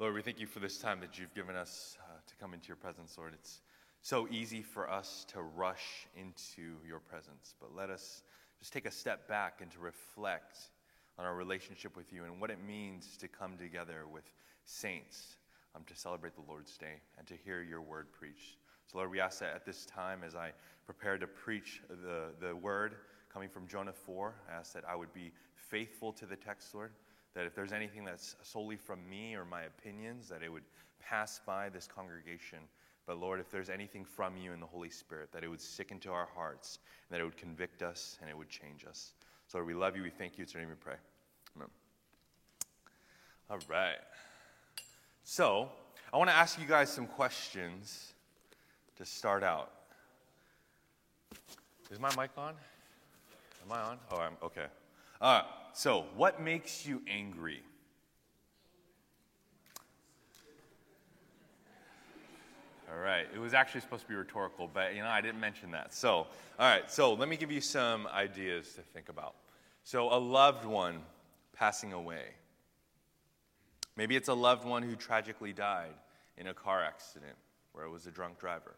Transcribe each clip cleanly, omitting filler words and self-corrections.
Lord, we thank you for this time that you've given us to come into your presence, Lord. It's so easy for us to rush into your presence, but let us just take a step back and to reflect on our relationship with you and what it means to come together with saints to celebrate the Lord's Day and to hear your word preached. So, Lord, we ask that at this time, as I prepare to preach the word coming from Jonah 4, I ask that I would be faithful to the text, Lord, that if there's anything that's solely from me or my opinions, that it would pass by this congregation. But Lord, if there's anything from you in the Holy Spirit, that it would stick into our hearts, and that it would convict us, and it would change us. So Lord, we love you, we thank you, it's your name we pray. Amen. All right. So, I want to ask you guys some questions to start out. Is my mic on? Am I on? Oh, I'm okay. So, what makes you angry? All right. It was actually supposed to be rhetorical, but I didn't mention that. So, all right. So, let me give you some ideas to think about. So, a loved one passing away. Maybe it's a loved one who tragically died in a car accident where it was a drunk driver.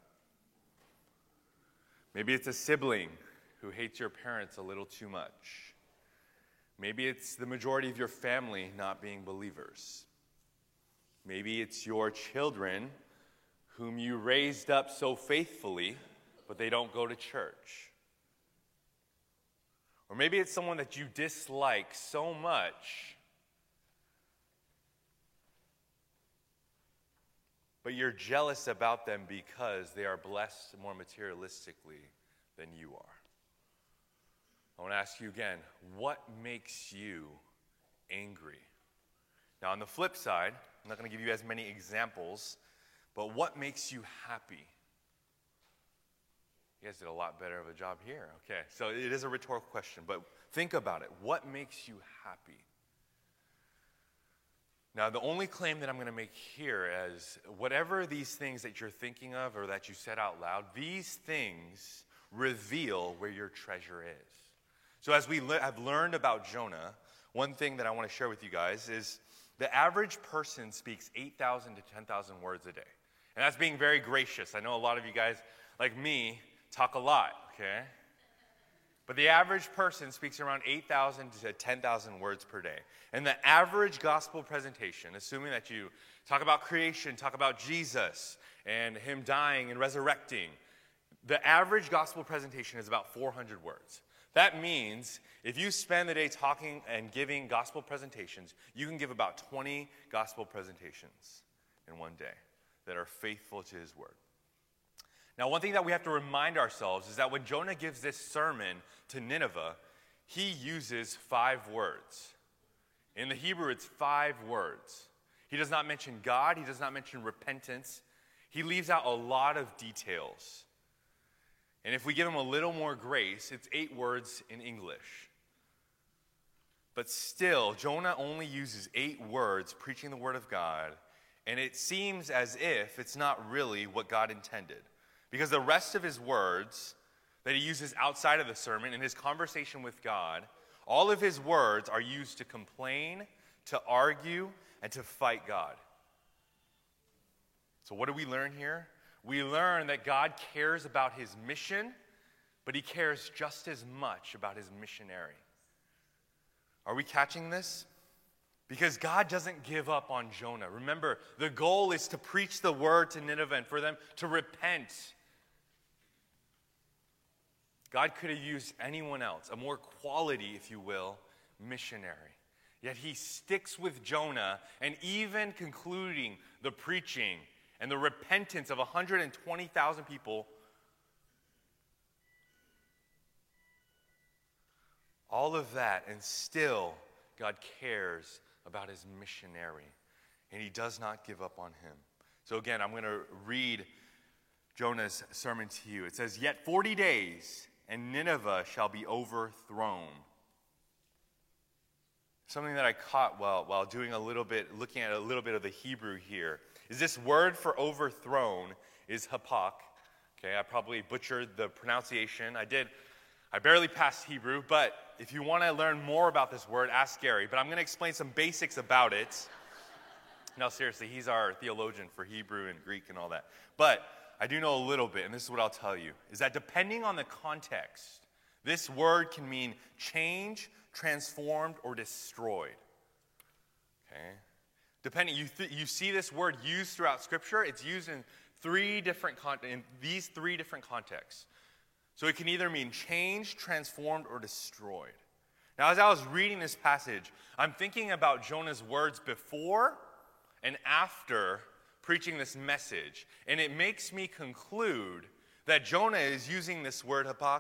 Maybe it's a sibling who hates your parents a little too much. Maybe it's the majority of your family not being believers. Maybe it's your children whom you raised up so faithfully, but they don't go to church. Or maybe it's someone that you dislike so much, but you're jealous about them because they are blessed more materialistically than you are. I want to ask you again, what makes you angry? Now, on the flip side, I'm not going to give you as many examples, but what makes you happy? You guys did a lot better of a job here. Okay, so it is a rhetorical question, but think about it. What makes you happy? Now, the only claim that I'm going to make here is whatever these things that you're thinking of or that you said out loud, these things reveal where your treasure is. So as we have learned about Jonah, one thing that I want to share with you guys is the average person speaks 8,000 to 10,000 words a day. And that's being very gracious. I know a lot of you guys, like me, talk a lot, okay? But the average person speaks around 8,000 to 10,000 words per day. And the average gospel presentation, assuming that you talk about creation, talk about Jesus and him dying and resurrecting, the average gospel presentation is about 400 words. That means if you spend the day talking and giving gospel presentations, you can give about 20 gospel presentations in one day that are faithful to his word. Now, one thing that we have to remind ourselves is that when Jonah gives this sermon to Nineveh, he uses 5 words. In the Hebrew, it's 5 words. He does not mention God. He does not mention repentance. He leaves out a lot of details. And if we give him a little more grace, it's 8 words in English. But still, Jonah only uses 8 words preaching the word of God, and it seems as if it's not really what God intended. Because the rest of his words that he uses outside of the sermon in his conversation with God, all of his words are used to complain, to argue, and to fight God. So what do we learn here? We learn that God cares about his mission, but he cares just as much about his missionary. Are we catching this? Because God doesn't give up on Jonah. Remember, the goal is to preach the word to Nineveh and for them to repent. God could have used anyone else, a more quality, if you will, missionary. Yet he sticks with Jonah, and even concluding the preaching and the repentance of 120,000 people, all of that, and still God cares about his missionary, and he does not give up on him. So again, I'm going to read Jonah's sermon to you. It says, "Yet 40 days, and Nineveh shall be overthrown." Something that I caught while looking at a little bit of the Hebrew here, is this word for overthrown is hapak. Okay, I probably butchered the pronunciation. I barely passed Hebrew, but if you want to learn more about this word, ask Gary. But I'm going to explain some basics about it. No, seriously, he's our theologian for Hebrew and Greek and all that. But I do know a little bit, and this is what I'll tell you, is that depending on the context, this word can mean changed, transformed, or destroyed. Okay? Depending, you see this word used throughout Scripture. It's used in these three different contexts. So it can either mean changed, transformed, or destroyed. Now, as I was reading this passage, I'm thinking about Jonah's words before and after preaching this message. And it makes me conclude that Jonah is using this word, hapak,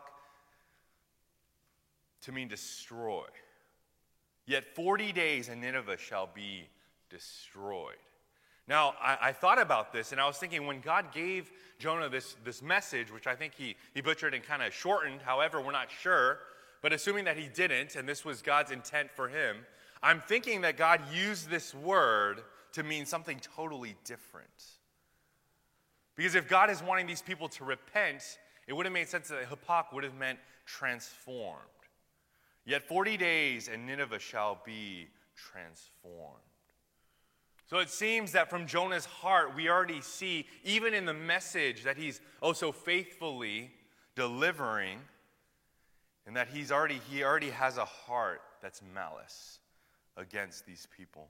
to mean destroy. Yet 40 days and Nineveh shall be destroyed. Now, I thought about this, and I was thinking when God gave Jonah this message, which I think he butchered and kind of shortened, however, we're not sure, but assuming that he didn't, and this was God's intent for him, I'm thinking that God used this word to mean something totally different. Because if God is wanting these people to repent, it would have made sense that hapak would have meant transformed. Yet 40 days and Nineveh shall be transformed. So it seems that from Jonah's heart, we already see, even in the message that he's so faithfully delivering, and that he already has a heart that's malice against these people.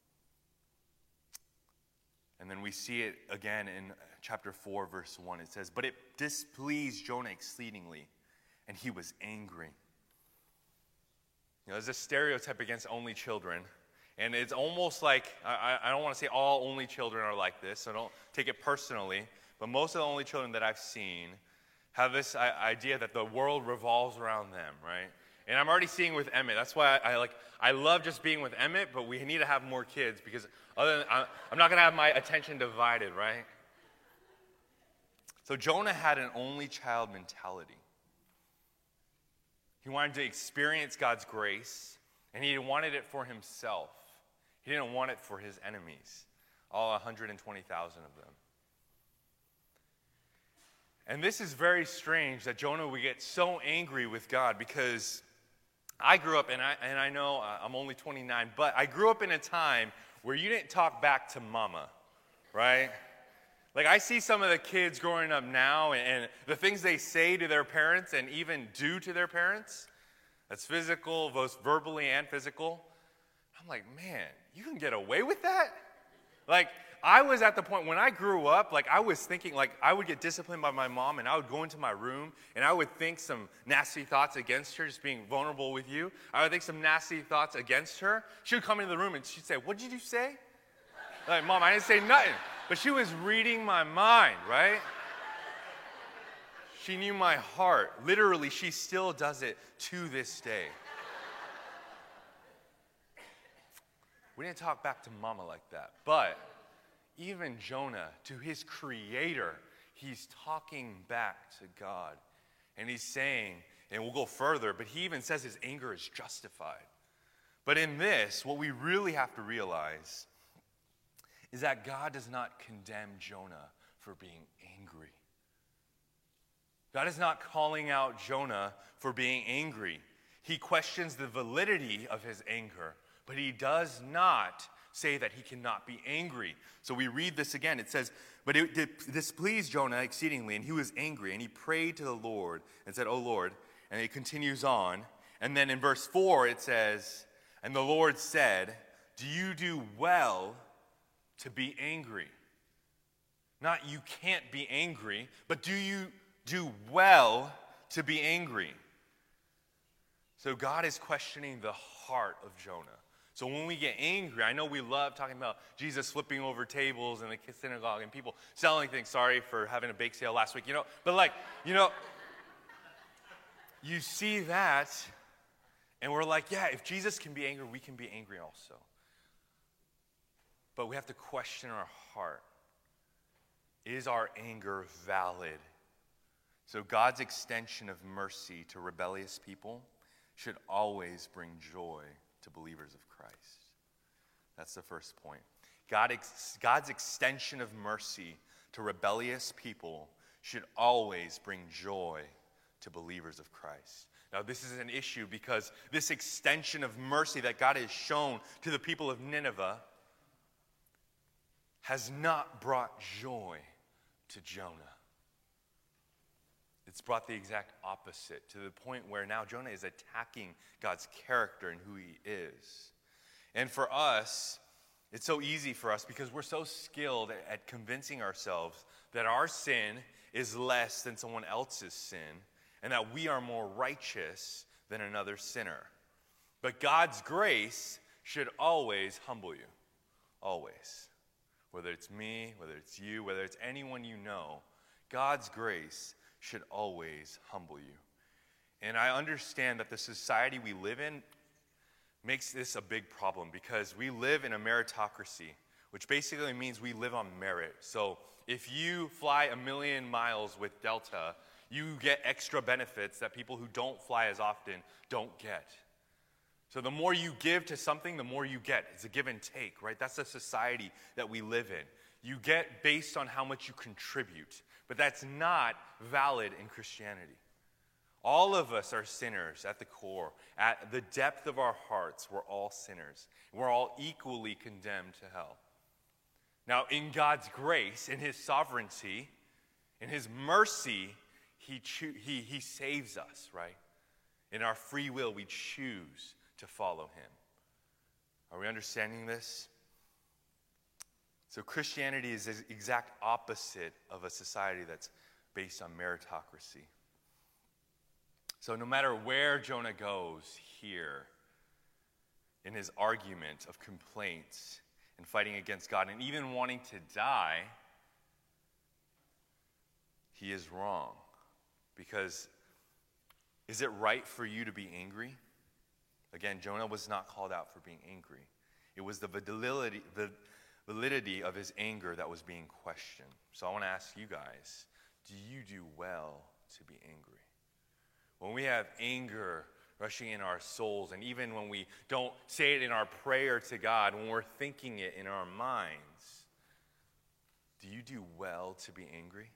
And then we see it again in chapter 4, verse 1. It says, "But it displeased Jonah exceedingly, and he was angry." There's a stereotype against only children. And it's almost like, I don't want to say all only children are like this, so don't take it personally. But most of the only children that I've seen have this idea that the world revolves around them, right? And I'm already seeing with Emmett. That's why I love just being with Emmett, but we need to have more kids because I'm not going to have my attention divided, right? So Jonah had an only child mentality. He wanted to experience God's grace, and he wanted it for himself. He didn't want it for his enemies, all 120,000 of them. And this is very strange that Jonah would get so angry with God, because I grew up, and I know I'm only 29, but I grew up in a time where you didn't talk back to mama, right? Like, I see some of the kids growing up now, and the things they say to their parents and even do to their parents, that's physical, both verbally and physical. I'm like, man, you can get away with that? Like, I was at the point when I grew up, like, I was thinking, like, I would get disciplined by my mom, and I would go into my room, and I would think some nasty thoughts against her, just being vulnerable with you. I would think some nasty thoughts against her. She would come into the room, and she'd say, "What did you say?" Like, "Mom, I didn't say nothing." But she was reading my mind, right? She knew my heart. Literally, she still does it to this day. We didn't talk back to mama like that. But even Jonah, to his creator, he's talking back to God. And he's saying, and we'll go further, but he even says his anger is justified. But in this, what we really have to realize is that God does not condemn Jonah for being angry. God is not calling out Jonah for being angry. He questions the validity of his anger, but he does not say that he cannot be angry. So we read this again. It says, "But it displeased Jonah exceedingly, and he was angry, and he prayed to the Lord and said, 'O Lord,'" and it continues on. And then in verse 4 it says, "And the Lord said, 'Do you do well to be angry?'" Not you can't be angry, but do you do well to be angry? So God is questioning the heart of Jonah. So when we get angry, I know we love talking about Jesus flipping over tables in the synagogue and people selling things. Sorry for having a bake sale last week, but you see that, and we're like, yeah, if Jesus can be angry, we can be angry also. But we have to question our heart. Is our anger valid? So God's extension of mercy to rebellious people should always bring joy to believers of Christ. That's the first point. God's extension of mercy to rebellious people should always bring joy to believers of Christ. Now, this is an issue because this extension of mercy that God has shown to the people of Nineveh has not brought joy to Jonah. It's brought the exact opposite, to the point where now Jonah is attacking God's character and who he is. And for us, it's so easy for us because we're so skilled at convincing ourselves that our sin is less than someone else's sin and that we are more righteous than another sinner. But God's grace should always humble you. Always. Whether it's me, whether it's you, whether it's anyone you know, God's grace should always humble you. And I understand that the society we live in makes this a big problem because we live in a meritocracy, which basically means we live on merit. So if you fly 1,000,000 miles with Delta, you get extra benefits that people who don't fly as often don't get. So the more you give to something, the more you get. It's a give and take, right? That's the society that we live in. You get based on how much you contribute, but that's not valid in Christianity. All of us are sinners at the core. At the depth of our hearts, we're all sinners. We're all equally condemned to hell. Now, in God's grace, in his sovereignty, in his mercy, he saves us, right? In our free will, we choose to follow him. Are we understanding this? So Christianity is the exact opposite of a society that's based on meritocracy. So no matter where Jonah goes here in his argument of complaints and fighting against God and even wanting to die, he is wrong. Because is it right for you to be angry? Again, Jonah was not called out for being angry. It was the validity of his anger that was being questioned. So I want to ask you guys, do you do well to be angry? When we have anger rushing in our souls, and even when we don't say it in our prayer to God, when we're thinking it in our minds, do you do well to be angry?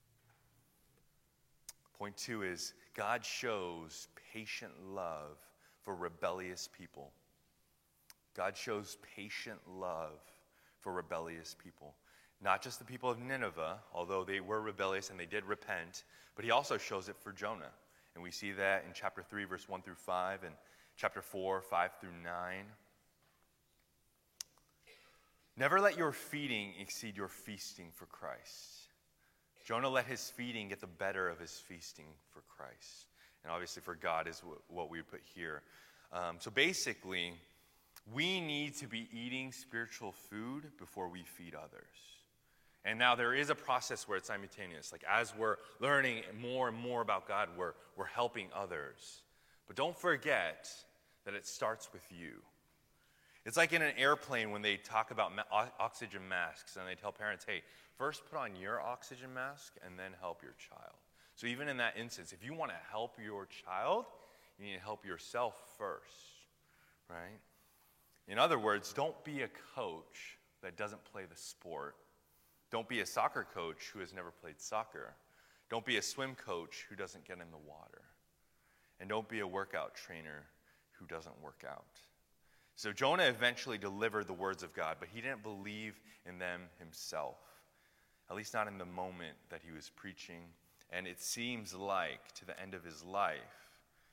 Point 2 is God shows patient love for rebellious people. God shows patient love for rebellious people. Not just the people of Nineveh, although they were rebellious and they did repent, but he also shows it for Jonah. And we see that in chapter 3, verse 1 through 5, and chapter 4, 5 through 9. Never let your feeding exceed your feasting for Christ. Jonah let his feeding get the better of his feasting for Christ. And obviously for God is what we put here. So basically, we need to be eating spiritual food before we feed others. And now there is a process where it's simultaneous. Like as we're learning more and more about God, we're helping others. But don't forget that it starts with you. It's like in an airplane when they talk about oxygen masks and they tell parents, hey, first put on your oxygen mask and then help your child. So even in that instance, if you want to help your child, you need to help yourself first, right? In other words, don't be a coach that doesn't play the sport. Don't be a soccer coach who has never played soccer. Don't be a swim coach who doesn't get in the water. And don't be a workout trainer who doesn't work out. So Jonah eventually delivered the words of God, but he didn't believe in them himself, at least not in the moment that he was preaching. And it seems like to the end of his life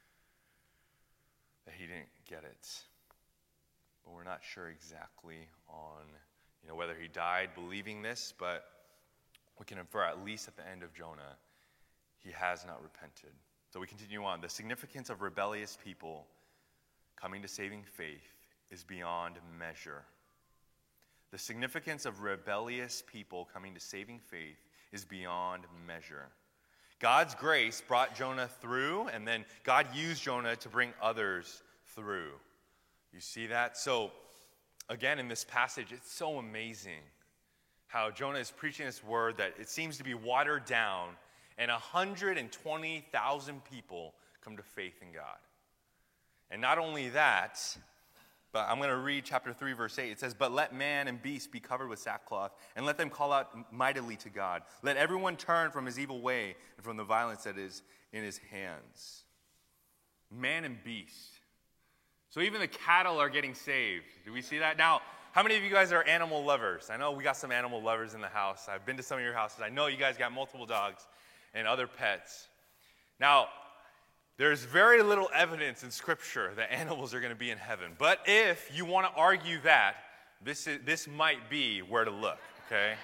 that he didn't get it. But we're not sure exactly on whether he died believing this, but we can infer at least at the end of Jonah, he has not repented. So we continue on. The significance of rebellious people coming to saving faith is beyond measure. The significance of rebellious people coming to saving faith is beyond measure. God's grace brought Jonah through, and then God used Jonah to bring others through. You see that? So, again, in this passage, it's so amazing how Jonah is preaching this word that it seems to be watered down, and 120,000 people come to faith in God. And not only that, but I'm going to read chapter 3, verse 8. It says, "But let man and beast be covered with sackcloth, and let them call out mightily to God. Let everyone turn from his evil way and from the violence that is in his hands." Man and beast. So even the cattle are getting saved. Do we see that? Now, How many of you guys are animal lovers? I know we got some animal lovers in the house. I've been to some of your houses. I know you guys got multiple dogs and other pets. Now, there's very little evidence in Scripture that animals are going to be in heaven. But if you want to argue that, this might be where to look, okay?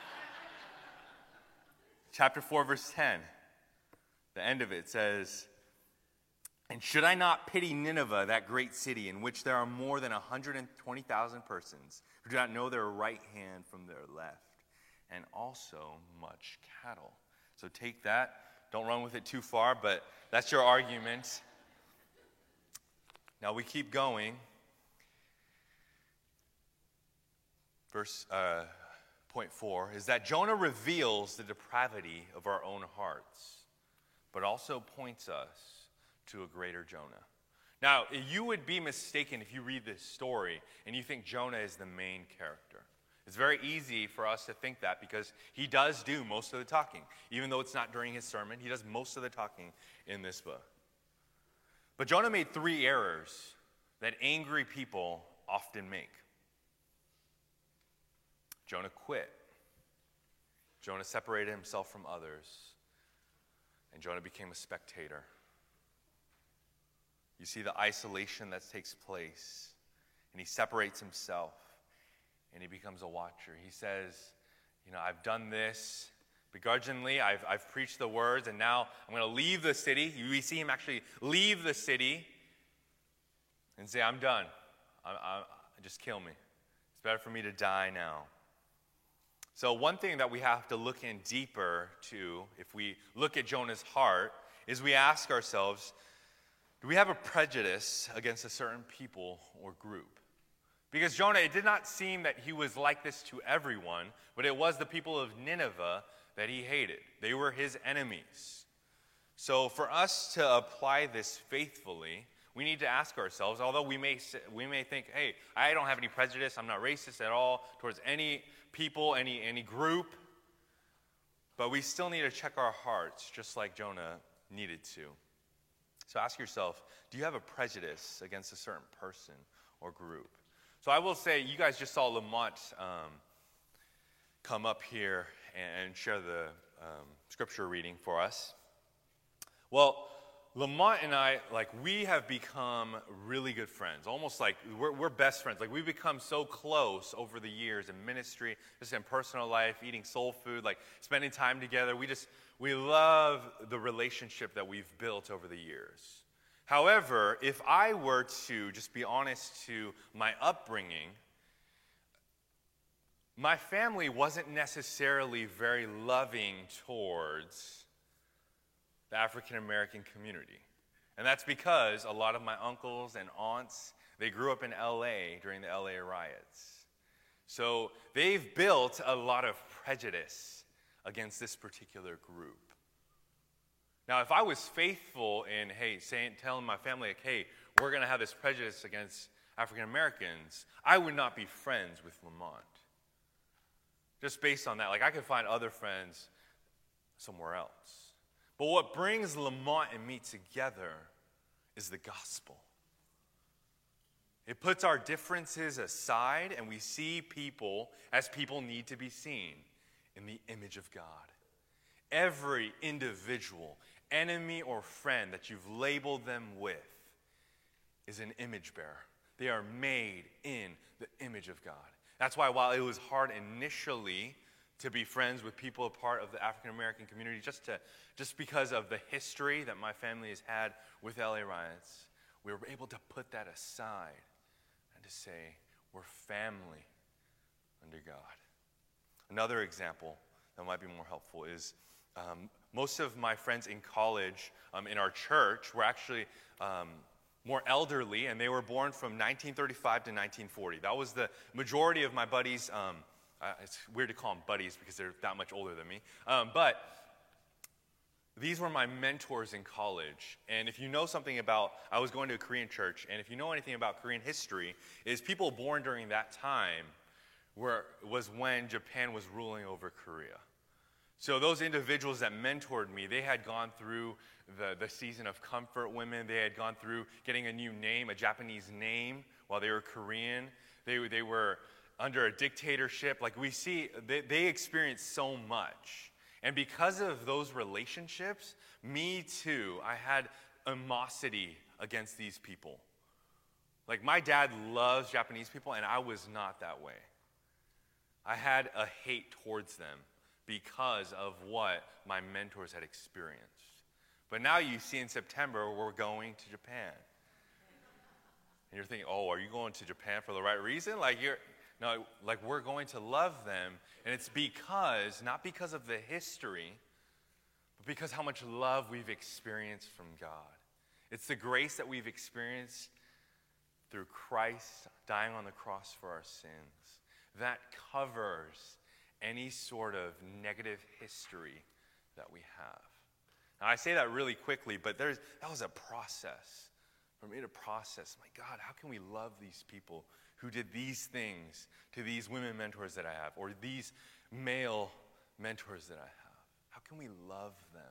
Chapter 4, verse 10, the end of it says, "And should I not pity Nineveh, that great city, in which there are more than 120,000 persons who do not know their right hand from their left, and also much cattle?" So take that. Don't run with it too far, but that's your argument. Now we keep going. Point 4 is that Jonah reveals the depravity of our own hearts, but also points us to a greater Jonah. Now, you would be mistaken if you read this story and you think Jonah is the main character. It's very easy for us to think that because he does do most of the talking. Even though it's not during his sermon, he does most of the talking in this book. But Jonah made 3 errors that angry people often make. Jonah quit. Jonah separated himself from others. And Jonah became a spectator. You see the isolation that takes place. And he separates himself. And he becomes a watcher. He says, I've done this begrudgingly. I've preached the words, and now I'm going to leave the city. We see him actually leave the city and say, I'm done. Just kill me. It's better for me to die now. So one thing that we have to look in deeper to, if we look at Jonah's heart, is we ask ourselves, do we have a prejudice against a certain people or group? Because Jonah, it did not seem that he was like this to everyone, but it was the people of Nineveh that he hated. They were his enemies. So for us to apply this faithfully, we need to ask ourselves, although we may think, hey, I don't have any prejudice, I'm not racist at all towards any people, any group, but we still need to check our hearts just like Jonah needed to. So ask yourself, do you have a prejudice against a certain person or group? So I will say, you guys just saw Lamont come up here and share the scripture reading for us. Well, Lamont and I, we have become really good friends. Almost like we're best friends. We've become so close over the years in ministry, just in personal life, eating soul food, spending time together. We love the relationship that we've built over the years. However, if I were to just be honest to my upbringing, my family wasn't necessarily very loving towards the African American community. And that's because a lot of my uncles and aunts, they grew up in LA during the LA riots. So they've built a lot of prejudice against this particular group. Now, if I was faithful in, telling my family, hey, we're going to have this prejudice against African Americans, I would not be friends with Lamont. Just based on that, I could find other friends somewhere else. But what brings Lamont and me together is the gospel. It puts our differences aside, and we see people as people need to be seen, in the image of God. Every individual, enemy or friend that you've labeled them with is an image bearer. They are made in the image of God. That's why while it was hard initially to be friends with people a part of the African American community, just because of the history that my family has had with LA riots, we were able to put that aside and to say we're family under God. Another example that might be more helpful is most of my friends in college in our church were actually more elderly, and they were born from 1935 to 1940. That was the majority of my buddies. It's weird to call them buddies because they're that much older than me. But these were my mentors in college. And if you know something about, I was going to a Korean church, and if you know anything about Korean history, is people born during that time was when Japan was ruling over Korea. So those individuals that mentored me, they had gone through the season of comfort women. They had gone through getting a new name, a Japanese name, while they were Korean. They were under a dictatorship. Like we see, they experience so much. And because of those relationships, me too, I had animosity against these people. Like my dad loves Japanese people, and I was not that way. I had a hate towards them because of what my mentors had experienced. But now you see in September, we're going to Japan. And you're thinking, oh, are you going to Japan for the right reason? No, we're going to love them. And it's because, not because of the history, but because how much love we've experienced from God. It's the grace that we've experienced through Christ dying on the cross for our sins. That covers any sort of negative history that we have. Now, I say that really quickly, but that was a process. For me to process, my God, how can we love these people who did these things to these women mentors that I have, or these male mentors that I have? How can we love them?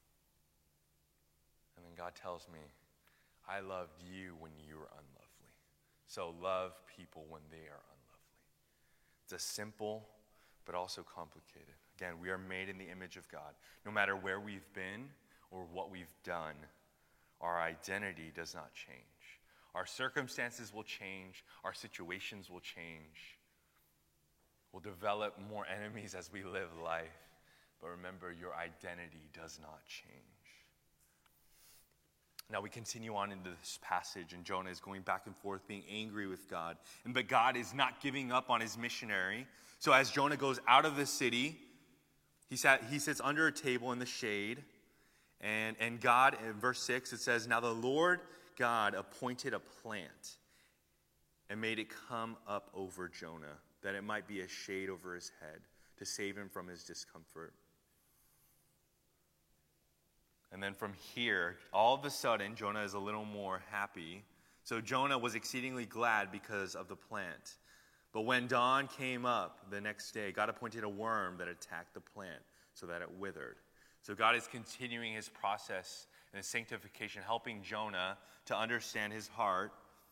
And then God tells me, I loved you when you were unlovely. So love people when they are unlovely. It's a simple but also complicated. Again, we are made in the image of God. No matter where we've been or what we've done, our identity does not change. Our circumstances will change. Our situations will change. We'll develop more enemies as we live life. But remember, your identity does not change. Now we continue on into this passage, and Jonah is going back and forth, being angry with God. But God is not giving up on his missionary. So as Jonah goes out of the city, he sits under a table in the shade. And God, in verse 6, it says, now the Lord God appointed a plant and made it come up over Jonah, that it might be a shade over his head, to save him from his discomfort. And then from here, all of a sudden, Jonah is a little more happy. So Jonah was exceedingly glad because of the plant. But when dawn came up the next day, God appointed a worm that attacked the plant so that it withered. So God is continuing his process and his sanctification, helping Jonah to understand his heart.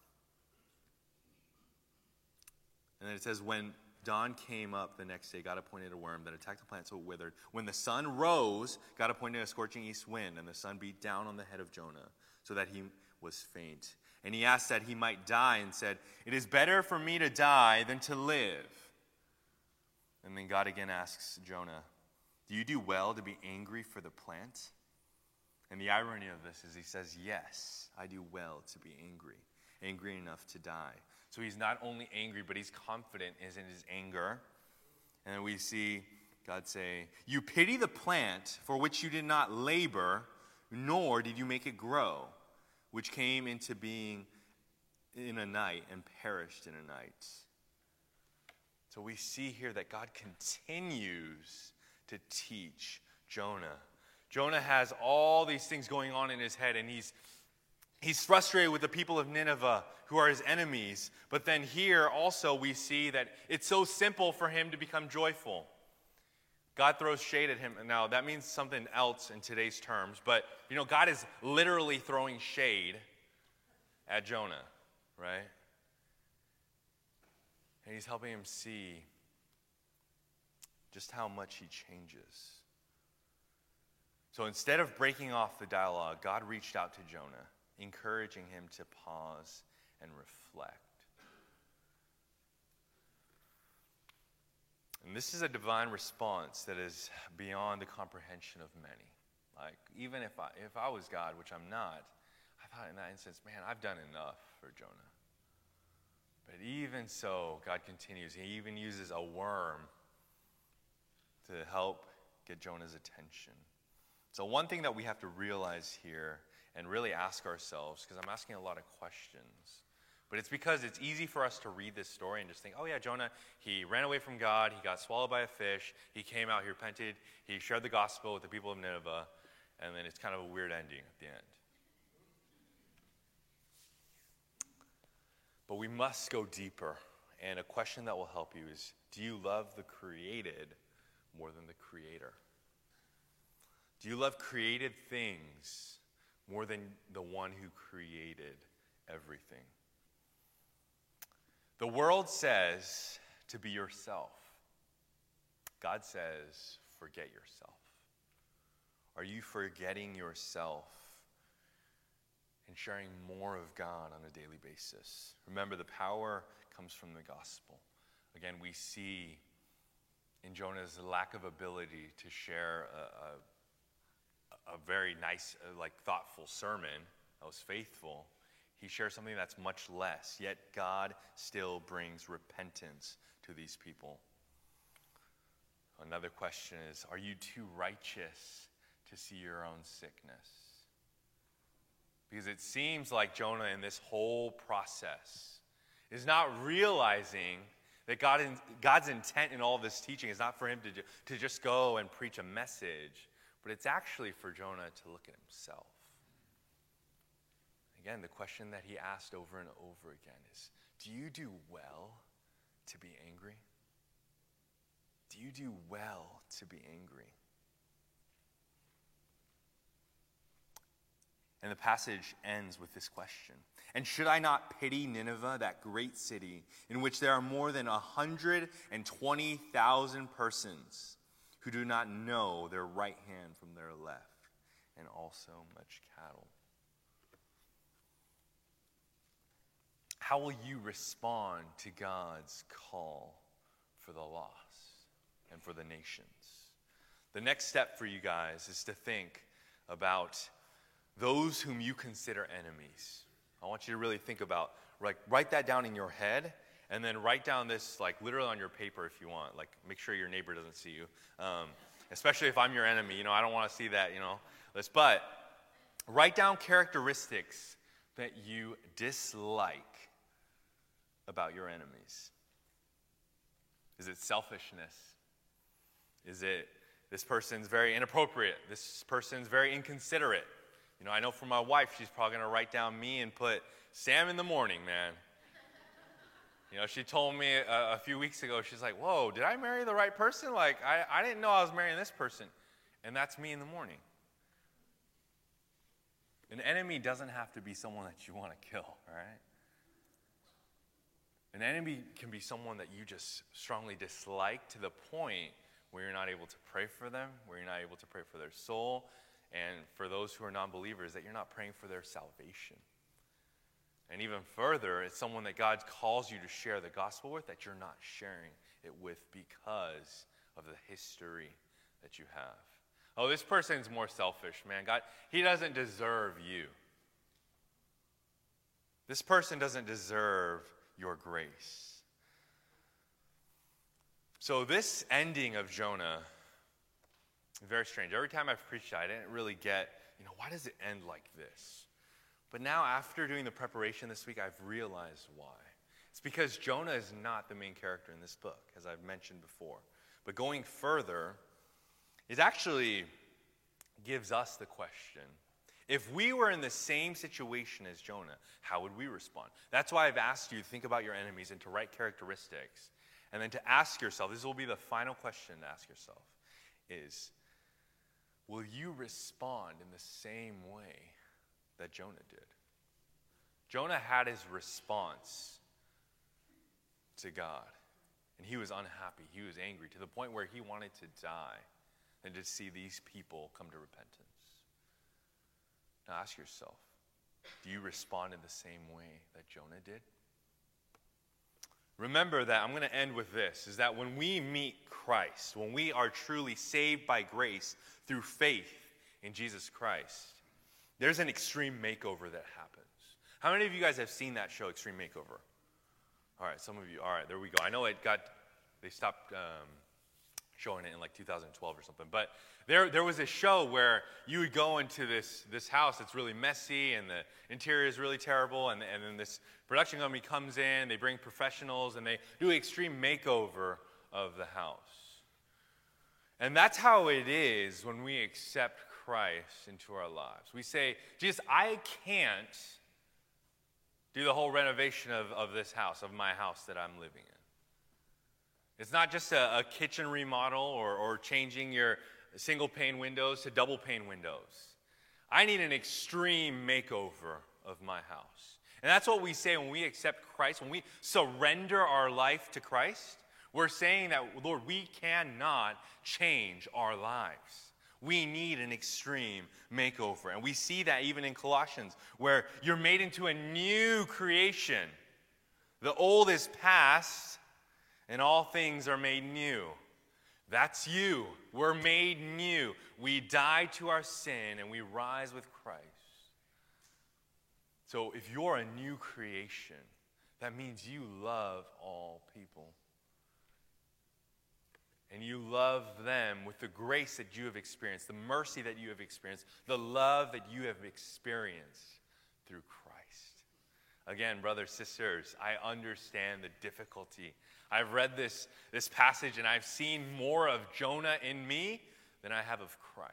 And then it says, when dawn came up the next day, God appointed a worm that attacked the plant so it withered. When the sun rose, God appointed a scorching east wind, and the sun beat down on the head of Jonah so that he was faint. And he asked that he might die and said, it is better for me to die than to live. And then God again asks Jonah, do you do well to be angry for the plant? And the irony of this is he says, yes, I do well to be angry enough to die. So he's not only angry, but he's confident in his anger. And then we see God say, you pity the plant for which you did not labor, nor did you make it grow, which came into being in a night and perished in a night. So we see here that God continues to teach Jonah. Jonah has all these things going on in his head, and he's frustrated with the people of Nineveh who are his enemies. But then here also we see that it's so simple for him to become joyful. God throws shade at him. Now that means something else in today's terms, but God is literally throwing shade at Jonah, right? And he's helping him see just how much he changes. So instead of breaking off the dialogue, God reached out to Jonah, encouraging him to pause and reflect. And this is a divine response that is beyond the comprehension of many. Like, even if I was God, which I'm not, I thought in that instance, man, I've done enough for Jonah. But even so, God continues. He even uses a worm to help get Jonah's attention. So one thing that we have to realize here and really ask ourselves, because I'm asking a lot of questions, but it's because it's easy for us to read this story and just think, oh yeah, Jonah, he ran away from God, he got swallowed by a fish, he came out, he repented, he shared the gospel with the people of Nineveh, and then it's kind of a weird ending at the end. But we must go deeper, and a question that will help you is, do you love the created more than the creator? Do you love created things more than the one who created everything? The world says to be yourself. God says, forget yourself. Are you forgetting yourself and sharing more of God on a daily basis? Remember, the power comes from the gospel. Again, we see in Jonah's lack of ability to share a very nice, thoughtful sermon that was faithful. He shares something that's much less, yet God still brings repentance to these people. Another question is, are you too righteous to see your own sickness? Because it seems like Jonah in this whole process is not realizing that God's intent in all this teaching is not for him to just go and preach a message, but it's actually for Jonah to look at himself. Again, the question that he asked over and over again is, do you do well to be angry? Do you do well to be angry? And the passage ends with this question. And should I not pity Nineveh, that great city, in which there are more than 120,000 persons who do not know their right hand from their left, and also much cattle? How will you respond to God's call for the lost and for the nations? The next step for you guys is to think about those whom you consider enemies. I want you to really think about, write that down in your head, and then write down this, literally on your paper if you want. Make sure your neighbor doesn't see you. Especially if I'm your enemy, I don't want to see that, But write down characteristics that you dislike about your enemies. Is it selfishness? Is it this person's very inappropriate? This person's very inconsiderate? I know for my wife, she's probably going to write down me and put Sam in the morning, man. She told me a few weeks ago, she's like, whoa, did I marry the right person? I didn't know I was marrying this person. And that's me in the morning. An enemy doesn't have to be someone that you want to kill, all right? An enemy can be someone that you just strongly dislike to the point where you're not able to pray for them, where you're not able to pray for their soul, and for those who are non-believers, that you're not praying for their salvation. And even further, it's someone that God calls you to share the gospel with that you're not sharing it with because of the history that you have. Oh, this person's more selfish, man. God, he doesn't deserve you. This person doesn't deserve your grace. So this ending of Jonah, very strange. Every time I've preached it, I didn't really get, why does it end like this? But now after doing the preparation this week, I've realized why. It's because Jonah is not the main character in this book, as I've mentioned before. But going further, it actually gives us the question, if we were in the same situation as Jonah, how would we respond? That's why I've asked you to think about your enemies and to write characteristics. And then to ask yourself, this will be the final question to ask yourself, is, will you respond in the same way that Jonah did? Jonah had his response to God. And he was unhappy. He was angry to the point where he wanted to die and to see these people come to repentance. Now ask yourself, do you respond in the same way that Jonah did? Remember that, I'm going to end with this, is that when we meet Christ, when we are truly saved by grace through faith in Jesus Christ, there's an extreme makeover that happens. How many of you guys have seen that show, Extreme Makeover? All right, some of you. All right, there we go. I know they stopped showing it in 2012 or something. But there was a show where you would go into this house that's really messy and the interior is really terrible. And then this production company comes in, they bring professionals, and they do an extreme makeover of the house. And that's how it is when we accept Christ into our lives. We say, Jesus, I can't do the whole renovation of this house, of my house that I'm living in. It's not just a kitchen remodel or changing your single pane windows to double pane windows. I need an extreme makeover of my house. And that's what we say when we accept Christ, when we surrender our life to Christ. We're saying that, Lord, we cannot change our lives. We need an extreme makeover. And we see that even in Colossians, where you're made into a new creation. The old is past, and all things are made new. That's you. We're made new. We die to our sin, and we rise with Christ. So if you're a new creation, that means you love all people. And you love them with the grace that you have experienced, the mercy that you have experienced, the love that you have experienced through Christ. Again, brothers, sisters, I understand the difficulty. I've read this passage and I've seen more of Jonah in me than I have of Christ.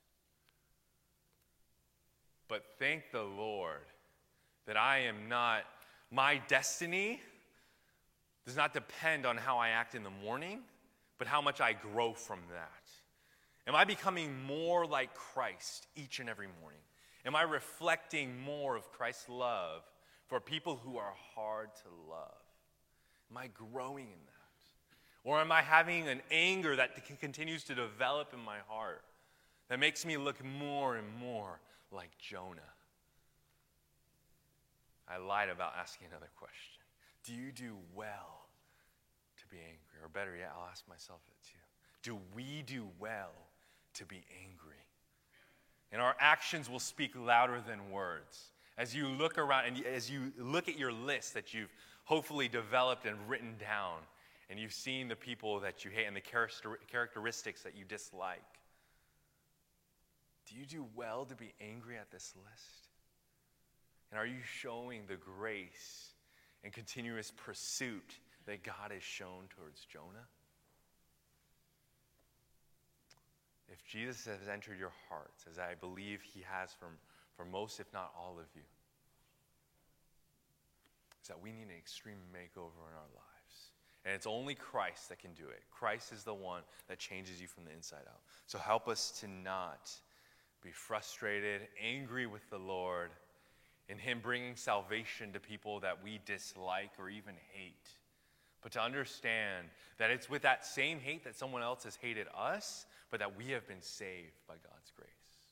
But thank the Lord that I am not, my destiny does not depend on how I act in the morning, but how much I grow from that. Am I becoming more like Christ each and every morning? Am I reflecting more of Christ's love for people who are hard to love? Am I growing in that? Or am I having an anger that continues to develop in my heart that makes me look more and more like Jonah? I lied about asking another question. Do you do well to be angry? Or better yet, I'll ask myself it too. Do we do well to be angry? And our actions will speak louder than words. As you look around and as you look at your list that you've hopefully developed and written down, and you've seen the people that you hate and the characteristics that you dislike, do you do well to be angry at this list? And are you showing the grace and continuous pursuit that God has shown towards Jonah? If Jesus has entered your hearts, as I believe he has for most, if not all of you, is that we need an extreme makeover in our lives. And it's only Christ that can do it. Christ is the one that changes you from the inside out. So help us to not be frustrated, angry with the Lord, in him bringing salvation to people that we dislike or even hate. But to understand that it's with that same hate that someone else has hated us, but that we have been saved by God's grace.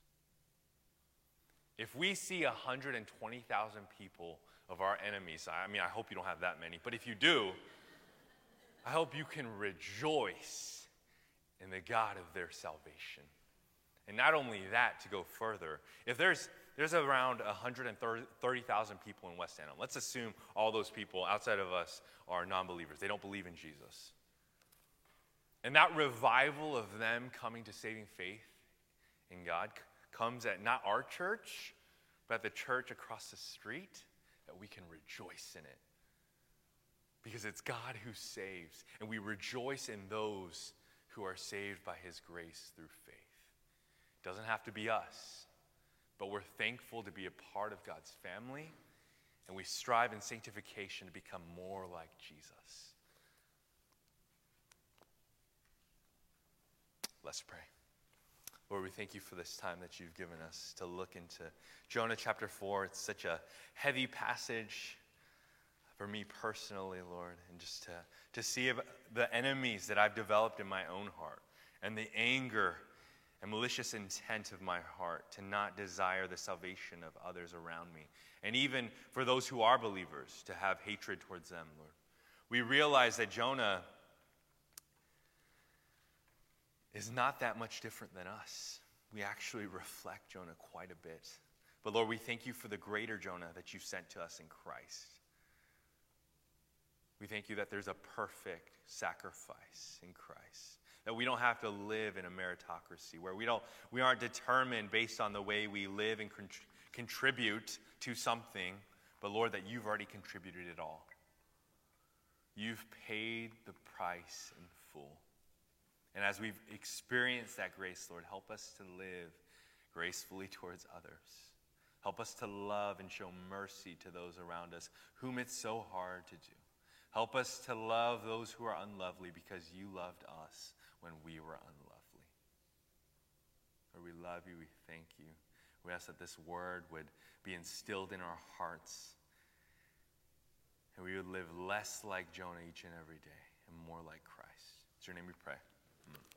If we see 120,000 people of our enemies, I mean, I hope you don't have that many, but if you do, I hope you can rejoice in the God of their salvation. And not only that, to go further, if there's around 130,000 people in West Annam. Let's assume all those people outside of us are non-believers. They don't believe in Jesus. And that revival of them coming to saving faith in God comes at not our church, but at the church across the street, that we can rejoice in it. Because it's God who saves, and we rejoice in those who are saved by his grace through faith. It doesn't have to be us. But we're thankful to be a part of God's family, and we strive in sanctification to become more like Jesus. Let's pray. Lord, we thank you for this time that you've given us to look into Jonah chapter 4. It's such a heavy passage for me personally, Lord, and just to see the enemies that I've developed in my own heart and the anger and malicious intent of my heart to not desire the salvation of others around me. And even for those who are believers, to have hatred towards them, Lord. We realize that Jonah is not that much different than us. We actually reflect Jonah quite a bit. But Lord, we thank you for the greater Jonah that you sent to us in Christ. We thank you that there's a perfect sacrifice in Christ. That we don't have to live in a meritocracy, where we aren't determined based on the way we live and contribute to something, but Lord, that you've already contributed it all. You've paid the price in full. And as we've experienced that grace, Lord, help us to live gracefully towards others. Help us to love and show mercy to those around us, whom it's so hard to do. Help us to love those who are unlovely because you loved us when we were unlovely. Lord, we love you. We thank you. We ask that this word would be instilled in our hearts, and we would live less like Jonah each and every day. and more like Christ. It's your name we pray. Amen.